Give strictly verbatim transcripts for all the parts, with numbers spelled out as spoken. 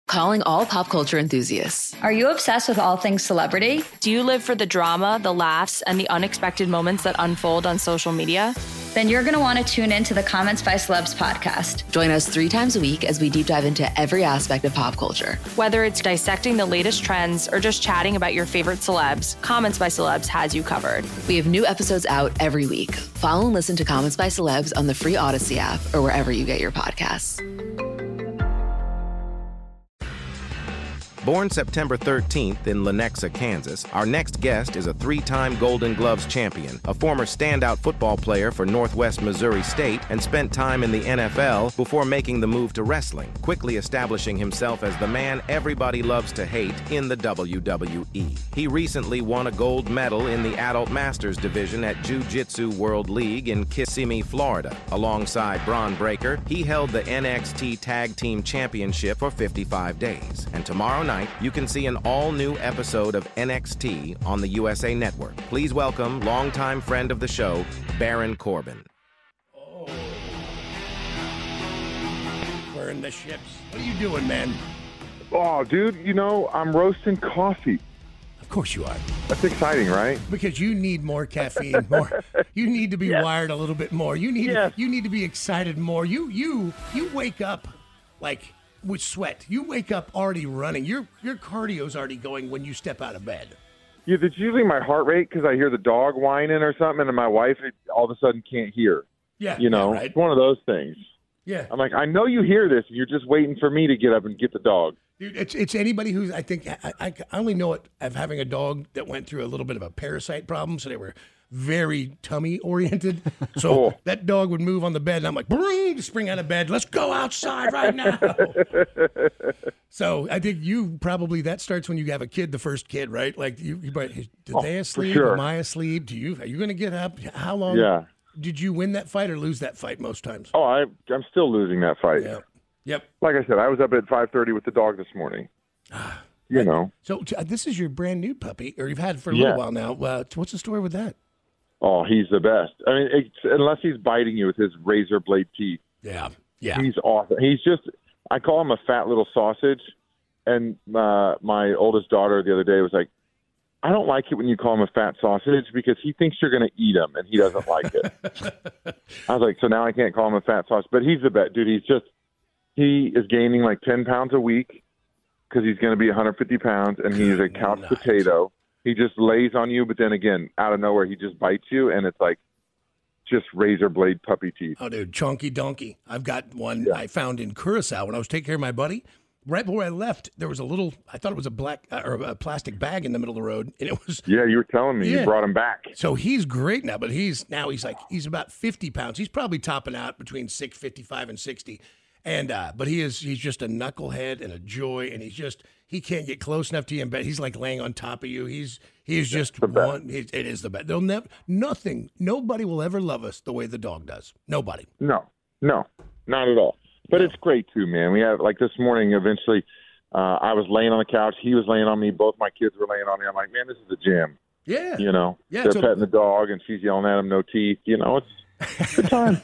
Calling all pop culture enthusiasts. Are you obsessed with all things celebrity? Do you live for the drama, the laughs, and the unexpected moments that unfold on social media? Then you're going to want to tune in to the Comments by Celebs podcast. Join us three times a week as we deep dive into every aspect of pop culture. Whether it's dissecting the latest trends or just chatting about your favorite celebs, Comments by Celebs has you covered. We have new episodes out every week. Follow and listen to Comments by Celebs on the free Odyssey app or wherever you get your podcasts. Born September thirteenth in Lenexa, Kansas, our next guest is a three-time Golden Gloves champion, a former standout football player for Northwest Missouri State, and spent time in the N F L before making the move to wrestling, quickly establishing himself as the man everybody loves to hate in the W W E. He recently won a gold medal in the Adult Masters division at Jiu-Jitsu World League in Kissimmee, Florida. Alongside Bron Breakker, he held the N X T Tag Team Championship for fifty-five days. And tomorrow night, you can see an all-new episode of N X T on the U S A Network. Please welcome longtime friend of the show, Baron Corbin. Oh. Burn the ships. What are you doing, man? Oh, dude, you know, I'm roasting coffee. Of course you are. That's exciting, right? Because you need more caffeine. More. You need to be yes. wired a little bit more. You need. Yes. You need to be excited more. You. You. You wake up like with sweat. You wake up already running. Your your cardio's already going when you step out of bed. Yeah, it's usually my heart rate because I hear the dog whining or something, and my wife all of a sudden can't hear. Yeah, you know, yeah, right. It's one of those things. Yeah, I'm like, I know you hear this, and you're just waiting for me to get up and get the dog. Dude, it's it's anybody who's I think I, I, I only know it of having a dog that went through a little bit of a parasite problem, so they were very tummy oriented. So oh. that dog would move on the bed, and I'm like, boom, spring out of bed. Let's go outside right now. So I think you probably that starts when you have a kid, the first kid, right? Like you, you did oh, they asleep? Sure. Am I asleep? Do you? Are you going to get up? How long? Yeah. Did you win that fight or lose that fight most times? Oh, I I'm still losing that fight. Yeah. Yep. Like I said, I was up at five thirty with the dog this morning. You know. So uh, this is your brand new puppy, or you've had it for a yeah. little while now. Uh, what's the story with that? Oh, he's the best. I mean, it's, unless he's biting you with his razor blade teeth. Yeah, yeah. He's awesome. He's just, I call him a fat little sausage. And uh, my oldest daughter the other day was like, I don't like it when you call him a fat sausage because he thinks you're going to eat him, and he doesn't like it. I was like, so now I can't call him a fat sausage. But he's the best. Dude, he's just, he is gaining like ten pounds a week because he's going to be one hundred fifty pounds, and he's a couch night. potato. He just lays on you, but then again, out of nowhere, he just bites you, and it's like just razor blade puppy teeth. Oh, dude, chunky donkey. I've got one yeah. I found in Curacao when I was taking care of my buddy. Right before I left, there was a little, I thought it was a black uh, or a plastic bag in the middle of the road, and it was. Yeah, you were telling me. Yeah. You brought him back. So he's great now, but he's, now he's like, he's about fifty pounds. He's probably topping out between six fifty-five and sixty. And, uh, but he is, he's just a knucklehead and a joy, and he's just, he can't get close enough to you, but he's like laying on top of you. He's, he's just one, he, it is the best. They'll never, nothing, nobody will ever love us the way the dog does. Nobody. No, no, not at all. But no. It's great too, man. We have, like this morning, eventually, uh, I was laying on the couch. He was laying on me. Both my kids were laying on me. I'm like, man, this is a jam. Yeah. You know, yeah, they're so, petting the dog, and she's yelling at him, no teeth. You know, it's, good time.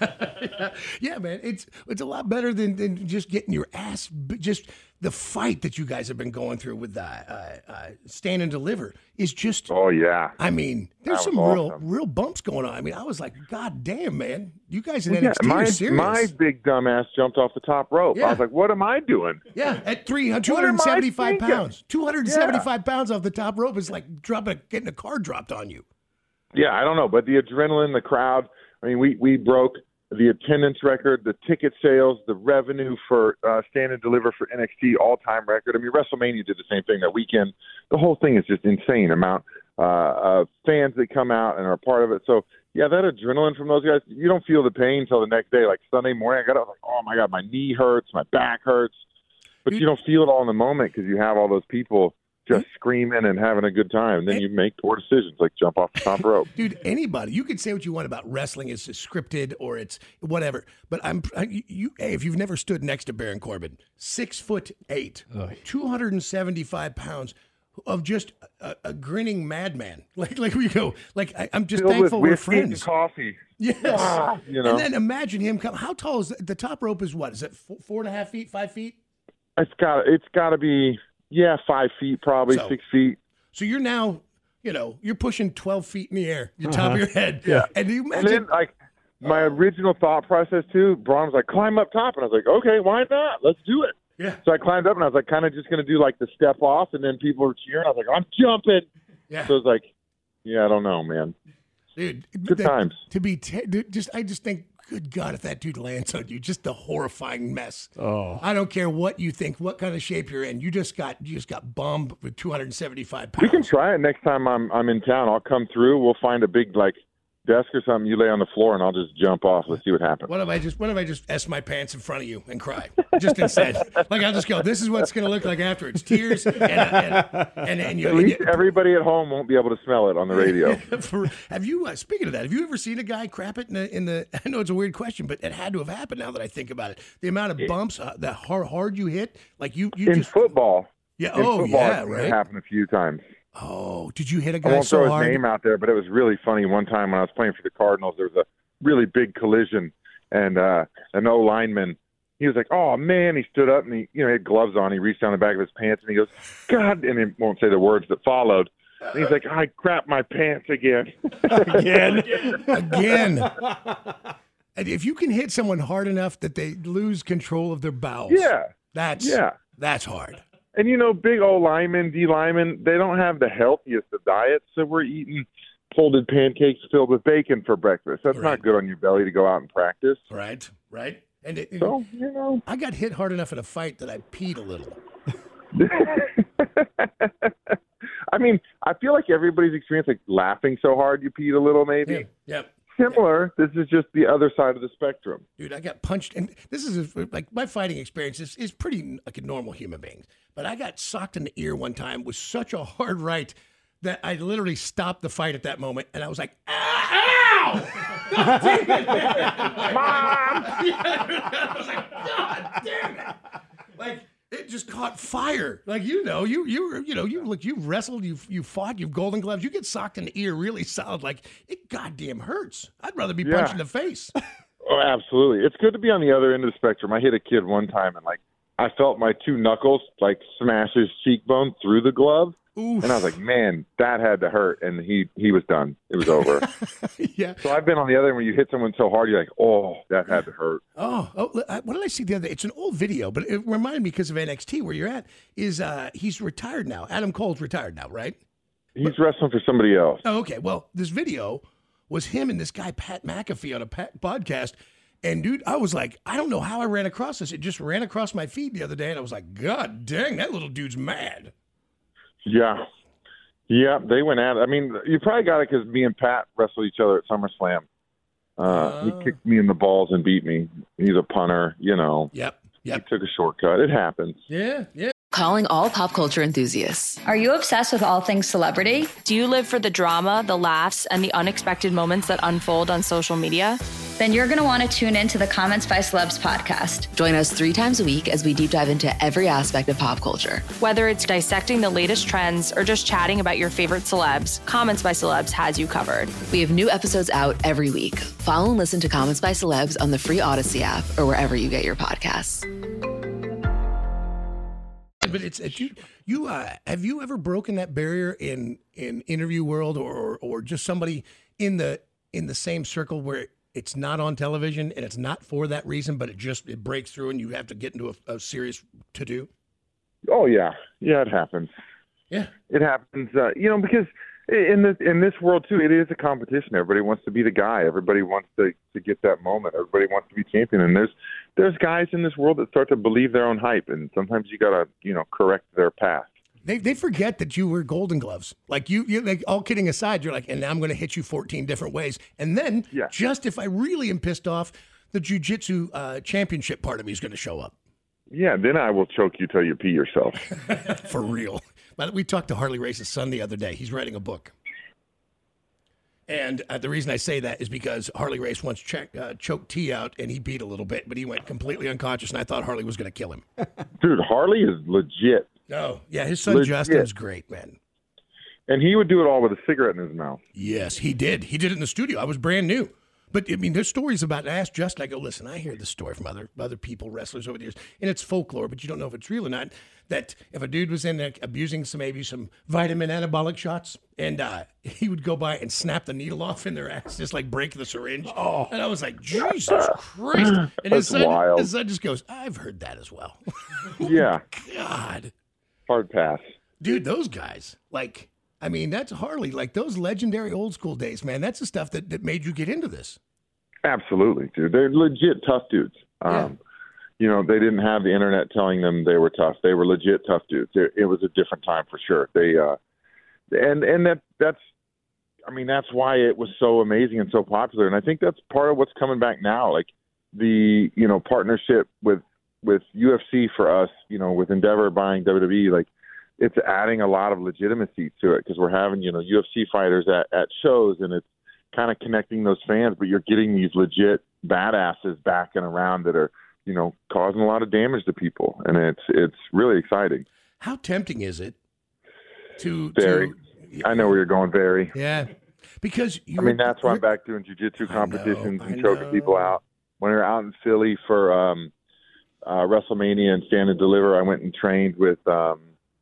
Yeah, man, it's it's a lot better than, than just getting your ass. Just the fight that you guys have been going through with uh, uh, uh, Stand and Deliver is just. Oh yeah. I mean, there's some awesome. real real bumps going on. I mean, I was like, God damn, man, you guys in well, N X T yeah, my, are serious. My big dumb ass jumped off the top rope. Yeah. I was like, what am I doing? Yeah, at three two hundred seventy-five pounds, two hundred seventy-five yeah. pounds off the top rope is like dropping, getting a car dropped on you. Yeah, I don't know, but the adrenaline, the crowd. I mean, we, we broke the attendance record, the ticket sales, the revenue for uh, Stand and Deliver for N X T all-time record. I mean, WrestleMania did the same thing that weekend. The whole thing is just insane amount uh, of fans that come out and are part of it. So, yeah, that adrenaline from those guys, you don't feel the pain until the next day. Like Sunday morning, I got up like, oh, my God, my knee hurts, my back hurts. But you don't feel it all in the moment because you have all those people just screaming and having a good time. And then you make poor decisions like jump off the top rope. Dude, anybody, you can say what you want about wrestling is scripted or it's whatever. But I'm you. Hey, if you've never stood next to Baron Corbin, six foot eight, oh. two hundred seventy-five pounds of just a, a grinning madman. Like, like we go, like I, I'm just Filled thankful with we're friends. And coffee. Yes. Ah, you know? And then imagine him come. How tall is the, the top rope? Is what? Is it four, four and a half feet, five feet? It's got it's got to be yeah five feet probably So- six feet. So you're now, you know, you're pushing twelve feet in the air, your top of your head. Yeah. And you And imagine, then like my original thought process too, Braun was like, climb up top, and I was like, okay, why not? Let's do it. yeah, So I climbed up, and I was like, kind of just going to do like the step off, and then people were cheering. I was like, I'm jumping. yeah. So it was like, yeah, I don't know, man. Dude, Good that- times. To be te- dude, just, I just think, good God, if that dude lands on you, just the horrifying mess. Oh. I don't care what you think, what kind of shape you're in. You just got, you just got bombed with two hundred seventy-five pounds. We can try it next time I'm I'm in town. I'll come through. We'll find a big like desk or something. You lay on the floor, and I'll just jump off. Let's see what happens. What if I just, what if I just S my pants in front of you and cry? Just instead, like I'll just go. This is what's going to look like after. It's tears, and and and, and you. At and least you- everybody at home won't be able to smell it on the radio. For, have you? Uh, speaking of that, have you ever seen a guy crap it in the, in the? I know it's a weird question, but it had to have happened. Now that I think about it, the amount of bumps, uh, that hard, hard you hit, like you, you In just. football, Yeah. in Oh, football, yeah. it's Right. happened a few times. Oh, did you hit a I guy won't so throw his hard? name out there, but it was really funny. One time when I was playing for the Cardinals, there was a really big collision, and uh, an O lineman. He was like, "Oh man!" He stood up and he, you know, he had gloves on. He reached down the back of his pants and he goes, "God!" And he won't say the words that followed. And he's like, "I crapped my pants again." Again. Again. And if you can hit someone hard enough that they lose control of their bowels, Yeah, that's yeah. that's hard. And you know, big O linemen, D linemen, they don't have the healthiest of diets, so we're eating folded pancakes filled with bacon for breakfast. That's Right. not good on your belly to go out and practice. Right. Right. And it, So you know. I got hit hard enough in a fight that I peed a little. I mean, I feel like everybody's experience, like laughing so hard you peed a little, maybe. Yeah. Yep. Similar. This is just the other side of the spectrum. Dude, I got punched, and this is a, like my fighting experience is, is pretty like a normal human being. But I got socked in the ear one time with such a hard right that I literally stopped the fight at that moment, and I was like, "Ow! God damn it, Mom!" I was like, "God damn it!" Like it just caught fire. Like you know, you you you know, you look, you wrestled, you you fought, you've Golden Gloves, you get socked in the ear really solid. Like it goddamn hurts. I'd rather be Yeah. punched in the face. Oh, absolutely. It's good to be on the other end of the spectrum. I hit a kid one time, and like I felt my two knuckles like smash his cheekbone through the glove. Oof. And I was like, man, that had to hurt. And he, he was done. It was over. Yeah. So I've been on the other end where you hit someone so hard, you're like, oh, that had to hurt. Oh, oh, li- I- what did I see the other day? It's an old video, but it reminded me because of N X T where you're at. Is uh, he's retired now? Adam Cole's retired now, right? He's wrestling for somebody else. Oh, okay. Well, this video was him and this guy Pat McAfee on a pa- podcast. And dude, I was like, I don't know how I ran across this. It just ran across my feed the other day, and I was like, God dang, that little dude's mad. Yeah. Yeah, they went at it. I mean, you probably got it because me and Pat wrestled each other at SummerSlam. Uh, Uh. he kicked me in the balls and beat me. He's a punter, you know. Yep. He Yep. took a shortcut. It happens. Yeah. Yeah. Calling all pop culture enthusiasts. Are you obsessed with all things celebrity? Do you live for the drama, the laughs, and the unexpected moments that unfold on social media? Then you're going to want to tune into the Comments by Celebs podcast. Join us three times a week as we deep dive into every aspect of pop culture. Whether it's dissecting the latest trends or just chatting about your favorite celebs, Comments by Celebs has you covered. We have new episodes out every week. Follow and listen to Comments by Celebs on the free Odyssey app or wherever you get your podcasts. But it's, it's you. You uh, have you ever broken that barrier in in interview world or or just somebody in the in the same circle where it's not on television and it's not for that reason, but it just it breaks through and you have to get into a, a serious to do. Oh, yeah. Yeah, it happens. Yeah. It happens, uh, you know, because in this in this world too, it is a competition. Everybody wants to be the guy. Everybody wants to, to get that moment. Everybody wants to be champion. And there's there's guys in this world that start to believe their own hype, and sometimes you gotta you know correct their path. They they forget that you were Golden Gloves. Like you, you like all kidding aside, you're like, and now I'm going to hit you fourteen different ways. And then Yeah. just if I really am pissed off, the jiu-jitsu uh, championship part of me is going to show up Yeah, then I will choke you till you pee yourself. for real. But we talked to Harley Race's son the other day. He's writing a book. And uh, the reason I say that is because Harley Race once check, uh, choked T out and he beat a little bit, but he went completely unconscious, and I thought Harley was going to kill him. Dude, Harley is legit. Oh, yeah, his son Legit. Justin's great, man. And he would do it all with a cigarette in his mouth. Yes, he did. He did it in the studio. I was brand new. But, I mean, there's stories about, I asked Justin, I go, listen, I hear this story from other other people, wrestlers over the years, and it's folklore, but you don't know if it's real or not, that if a dude was in there abusing some, maybe some vitamin anabolic shots, and uh, he would go by and snap the needle off in their ass, just like break the syringe. Oh. And I was like, Jesus Christ. And his son, wild. his son just goes, I've heard that as well. Yeah. God. Hard pass. Dude, those guys, like, I mean, that's Harley, like those legendary old school days, man. That's the stuff that, that made you get into this. Absolutely, dude. They're legit tough dudes. Um, Yeah. You know, they didn't have the internet telling them they were tough. They were legit tough dudes. It, it was a different time for sure. They, uh, and and that that's, I mean, that's why it was so amazing and so popular. And I think that's part of what's coming back now. Like the, you know, partnership with with U F C for us, you know, with Endeavor buying W W E, like it's adding a lot of legitimacy to it because we're having, you know, U F C fighters at, at shows, and it's kind of connecting those fans, but you're getting these legit badasses back and around that are, you know, causing a lot of damage to people, and it's it's really exciting. How tempting is it to? Very. To, I know where you're going. Very. Yeah, because you. I mean, that's why I'm back doing jiu-jitsu competitions know, and I choking know. people out. When we were out in Philly for um, uh, WrestleMania and Stand and Deliver, I went and trained with um,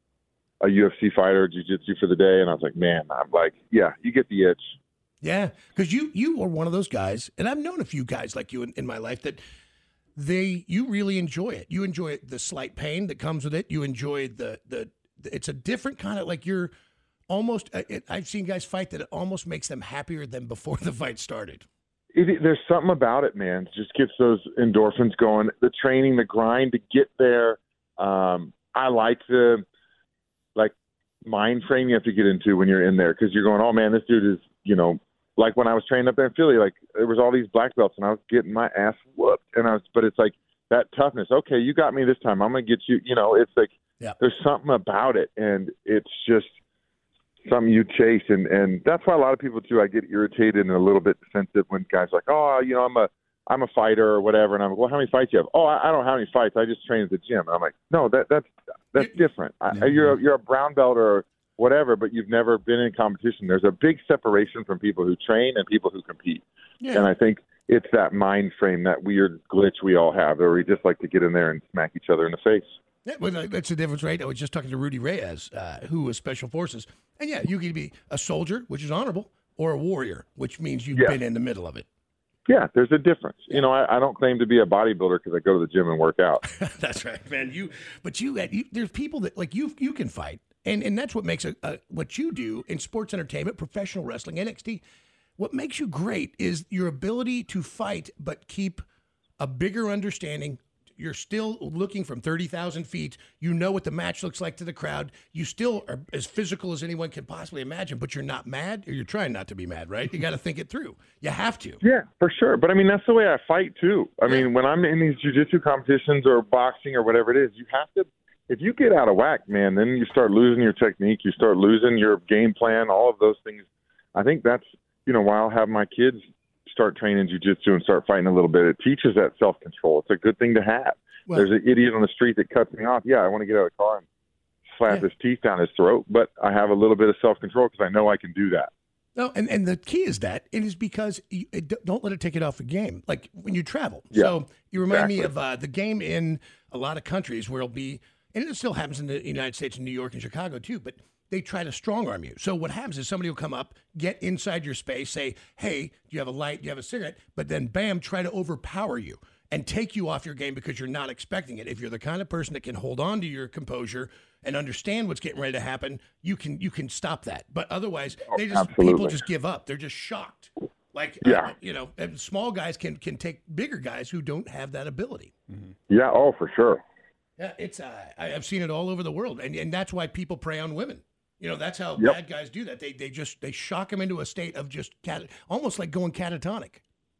a U F C fighter, jiu-jitsu for the day, and I was like, man, I'm like, yeah, you get the itch. Yeah, because you you are one of those guys, and I've known a few guys like you in, in my life that. They, you really enjoy it. You enjoy the slight pain that comes with it. You enjoy the, the, it's a different kind of, like you're almost, it, I've seen guys fight that it almost makes them happier than before the fight started. It, there's something about it, man. It just gets those endorphins going. The training, the grind to get there. Um, I like the, like, mind frame you have to get into when you're in there because you're going, oh, man, this dude is, you know, like when I was training up there in Philly, like there was all these black belts and I was getting my ass whooped. And I was, but it's like that toughness. Okay, you got me this time. I'm going to get you, you know, it's like yeah. There's something about it. And it's just something you chase. And, and that's why a lot of people too, I get irritated and a little bit defensive when guys are like, oh, you know, I'm a, I'm a fighter or whatever. And I'm like, well, how many fights you have? Oh, I, I don't have any fights. I just train at the gym. And I'm like, no, that that's, that's different. I, you're, a, you're a brown belt or whatever, but you've never been in competition. There's a big separation from people who train and people who compete. Yeah. And I think it's that mind frame, that weird glitch we all have, where we just like to get in there and smack each other in the face. Yeah, well, that's the difference, right? I was just talking to Rudy Reyes, uh, who was Special Forces. And yeah, you can be a soldier, which is honorable, or a warrior, which means you've yeah. been in the middle of it. Yeah, there's a difference. Yeah. You know, I, I don't claim to be a bodybuilder because I go to the gym and work out. That's right, man. You, but you, you, there's people that like you. You can fight. And and that's what makes a, a, what you do in sports entertainment, professional wrestling, N X T, what makes you great is your ability to fight but keep a bigger understanding. You're still looking from thirty thousand feet. You know what the match looks like to the crowd. You still are as physical as anyone can possibly imagine, but you're not mad, or you're trying not to be mad, right? You got to think it through. You have to. Yeah, for sure. But, I mean, that's the way I fight, too. I yeah. mean, when I'm in these jiu-jitsu competitions or boxing or whatever it is, you have to – if you get out of whack, man, then you start losing your technique. You start losing your game plan, all of those things. I think that's, you know, why I'll have my kids start training jiu-jitsu and start fighting a little bit. It teaches that self-control. It's a good thing to have. Well, there's an idiot on the street that cuts me off. Yeah, I want to get out of the car and slap yeah. his teeth down his throat, but I have a little bit of self-control because I know I can do that. No, and, and the key is that it is because you, it, don't let it take it off the game. Like when you travel. Yeah, so you remind exactly. me of uh, the game in a lot of countries where it'll be, and it still happens in the United States, in New York and Chicago too, but they try to strong arm you. So what happens is somebody will come up, get inside your space, say, hey, do you have a light? Do you have a cigarette? But then, bam, try to overpower you and take you off your game because you're not expecting it. If you're the kind of person that can hold on to your composure and understand what's getting ready to happen, you can you can stop that. But otherwise, they just Absolutely. people just give up. They're just shocked. Like, yeah. uh, you know, and small guys can can take bigger guys who don't have that ability. Mm-hmm. Yeah, oh, for sure. Yeah, it's uh, I, I've seen it all over the world, and and that's why people prey on women. You know, that's how yep. bad guys do that. They they just they shock them into a state of just cat, almost like going catatonic.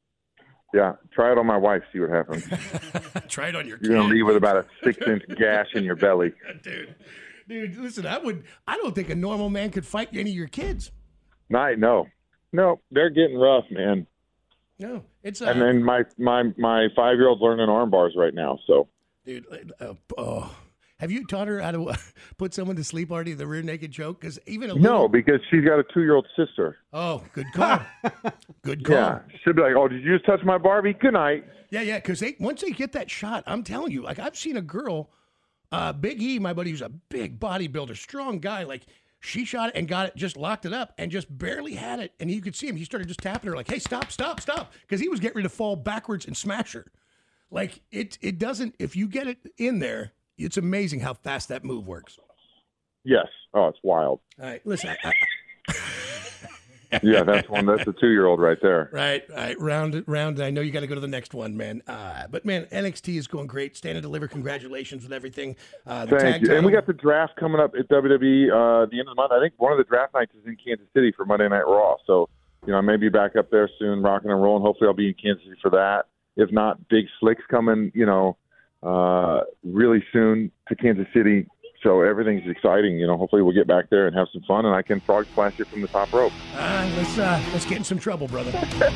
Yeah, try it on my wife. See what happens. Try it on your. You're kid. gonna leave with about a six-inch gash in your belly, dude. Dude, listen, I would. I don't think a normal man could fight any of your kids. No, no, no. They're getting rough, man. No, it's. Uh, and then my my my five-year-old's learning arm bars right now. So, dude, uh, oh, Have you taught her how to put someone to sleep already? The rear naked choke, because even a No, little... because she's got a two-year-old sister. Oh, good call. Good call. Yeah, she'll be like, "Oh, did you just touch my Barbie? Good night." Yeah, yeah. Because they once they get that shot, I'm telling you, like I've seen a girl, uh, Big E, my buddy, who's a big bodybuilder, strong guy, like. She shot it and got it, just locked it up and just barely had it. And you could see him. He started just tapping her like, hey, stop, stop, stop. Because he was getting ready to fall backwards and smash her. Like, it it doesn't, if you get it in there, it's amazing how fast that move works. Yes. Oh, it's wild. All right, listen. I, I, Yeah, that's one. That's a two-year-old right there. Right, right. Round, round. I know you got to go to the next one, man. Uh, but, man, N X T is going great. Stand and Deliver, congratulations with everything. Uh, the Thank tag you. title. And we got the draft coming up at W W E uh, at the end of the month. I think one of the draft nights is in Kansas City for Monday Night Raw. So, you know, I may be back up there soon, rocking and rolling. Hopefully I'll be in Kansas City for that. If not, Big Slick's coming, you know, uh, really soon to Kansas City. So everything's exciting. You know, hopefully we'll get back there and have some fun, and I can frog splash it from the top rope. Uh, let's, uh, let's get in some trouble, brother.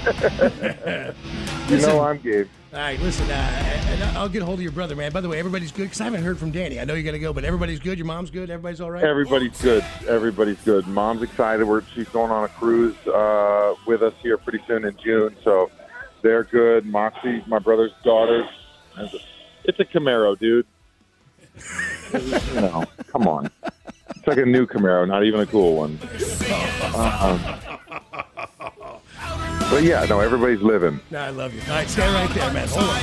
You know I'm Gabe. All right, listen, uh, and I'll get a hold of your brother, man. By the way, everybody's good, because I haven't heard from Danny. I know you got to go, but everybody's good? Your mom's good? Everybody's all right? Everybody's good. Everybody's good. Mom's excited. We're, she's going on a cruise uh, with us here pretty soon in June, so they're good. Moxie, my brother's daughter, it's a Camaro, dude. You know, come on. It's like a new Camaro, not even a cool one. Um, but yeah, no, everybody's living. No, I love you. All right, stay right there, man. Hold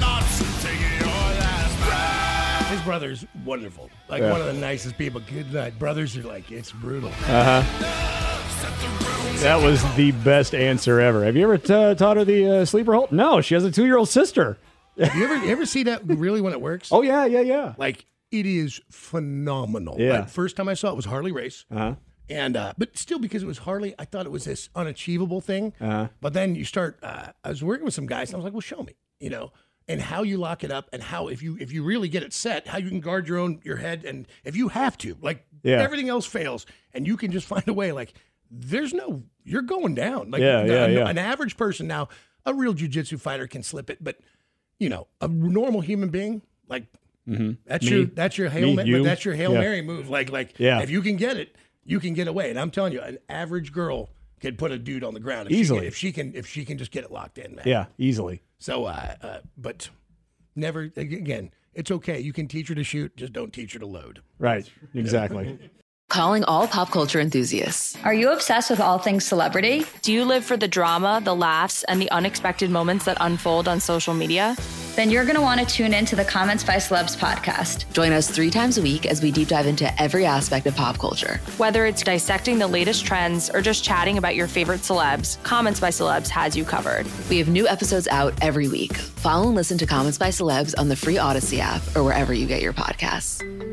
on. His brother's wonderful. Like Yeah. one of the nicest people. Good night. Brothers are like, it's brutal. Uh huh. That was the best answer ever. Have you ever t- taught her the uh, sleeper hold? No, she has a two-year-old sister. You ever you ever see that really when it works? Oh yeah, yeah, yeah. Like it is phenomenal. Yeah. Like, first time I saw it was Harley Race. Uh huh. And uh, but still, because it was Harley, I thought it was this unachievable thing. Uh-huh. But then you start. Uh, I was working with some guys, and I was like, "Well, show me," you know, and how you lock it up, and how if you if you really get it set, how you can guard your own your head, and if you have to, like Yeah. everything else fails, and you can just find a way. Like there's no, you're going down. Like Yeah, yeah, an, yeah. an average person now, a real jiu-jitsu fighter can slip it, but you know, a normal human being, like Mm-hmm. that's Me. your that's your hail Me, Ma- you. that's your hail Yeah. Mary move. Like like Yeah. if you can get it, you can get away. And I'm telling you, an average girl can put a dude on the ground if Easily. She can, if she can if she can just get it locked in, man. Yeah, easily. So, uh, uh, but never again. It's okay. You can teach her to shoot, just don't teach her to load. Right. Exactly. Calling all pop culture enthusiasts. Are you obsessed with all things celebrity? Do you live for the drama, the laughs, and the unexpected moments that unfold on social media? Then you're going to want to tune in to the Comments by Celebs podcast. Join us three times a week as we deep dive into every aspect of pop culture. Whether it's dissecting the latest trends or just chatting about your favorite celebs, Comments by Celebs has you covered. We have new episodes out every week. Follow and listen to Comments by Celebs on the free Odyssey app or wherever you get your podcasts.